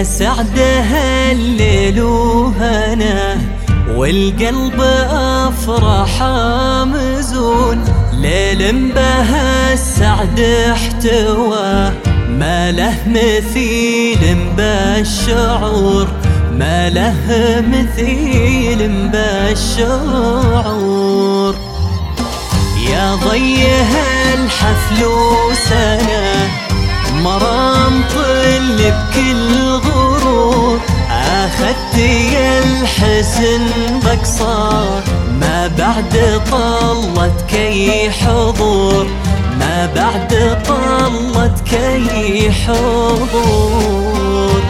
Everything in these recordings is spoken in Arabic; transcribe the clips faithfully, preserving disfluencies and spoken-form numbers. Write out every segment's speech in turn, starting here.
يا سعدها الليل وهنا والقلب أفرح مزون، ليل بها السعد احتوى ما له مثيل بالشعور، ما له مثيل بالشعور. يا ضيها الحفل وسنة مرام طل بكل غرور، أخذت يا الحسن بقصار ما بعد طلت كي حضور، ما بعد طلت كي حضور.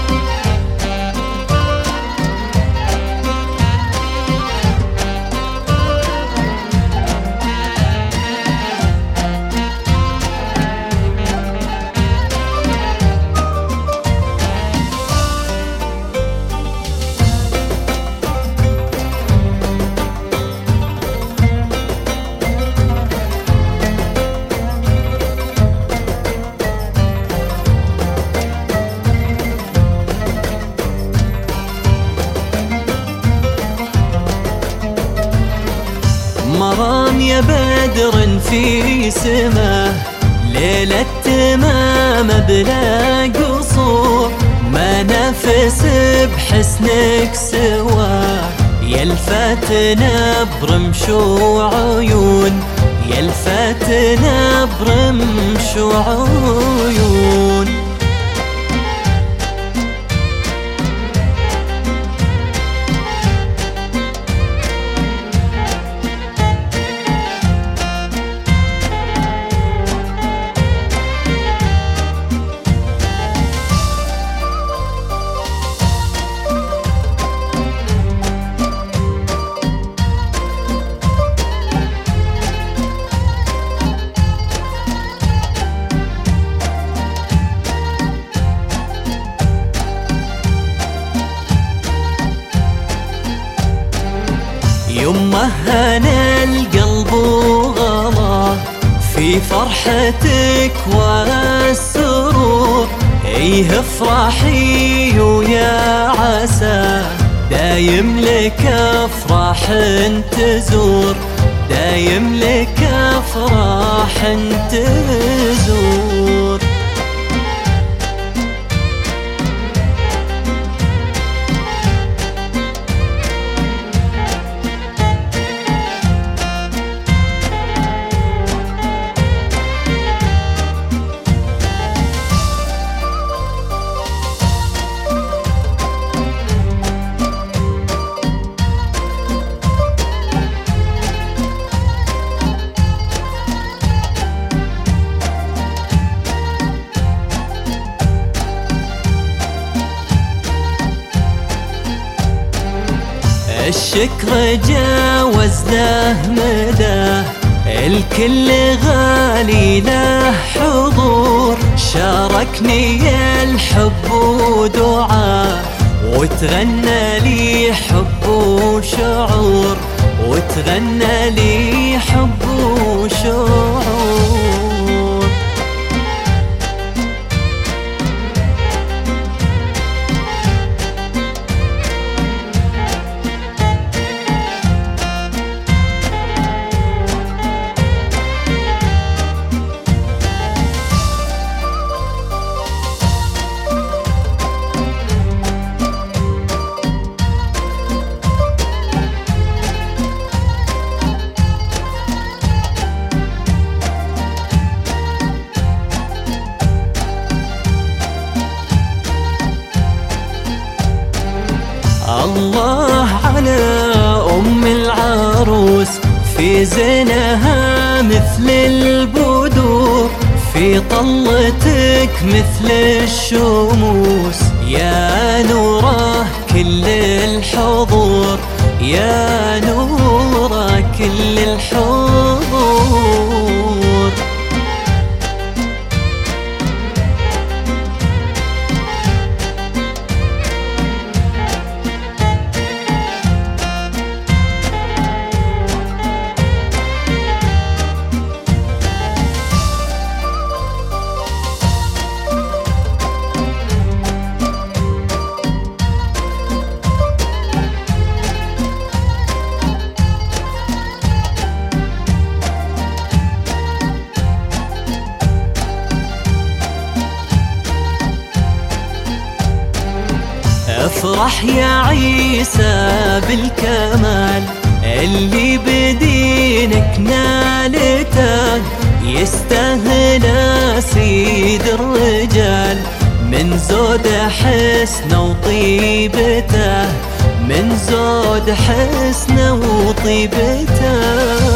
مرام يا بدر في سماه ليلة تمام بلا قصور، ما نفس بحسنك سواه يلفتنا برمش وعيون، يلفتنا برمش وعيون. يمه هنا القلب وغلا في فرحتك والسرور، ايه افرحي ويا عسى دايم لك افراح تزور، دايم لك افراح تزور. الشكر جاوز له مداه الكل غالي له حضور، شاركني الحب ودعاء وتغنى لي حب وشعور، وتغنى لي حب وشعور. الله على أم العروس في زينها مثل البدور، في طلتك مثل الشموس يا نوره كل الحضور، يا نوره كل الحضور. افرح يا عيسى بالكمال اللي بدينك نالته، يستاهل سيد الرجال من زود حسنه وطيبته، من زود حسنه وطيبته.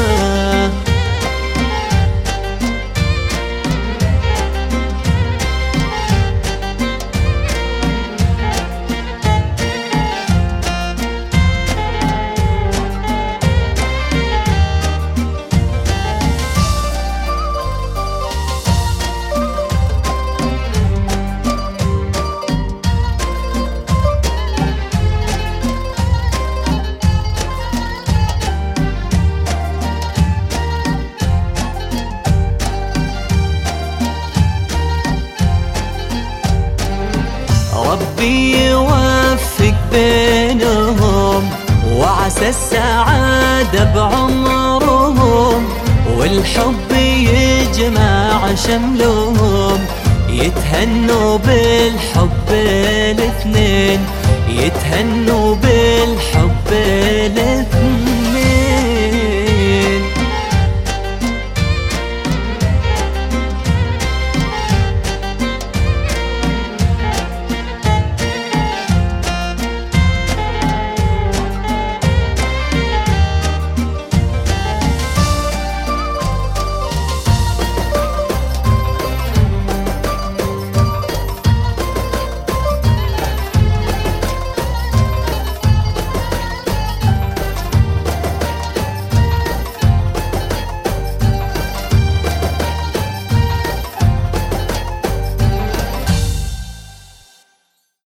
ربي يوفق بينهم وعسى السعادة بعمرهم، والحب يجمع شملهم، يتهنوا بالحب الاثنين، يتهنوا بالحب الاثنين.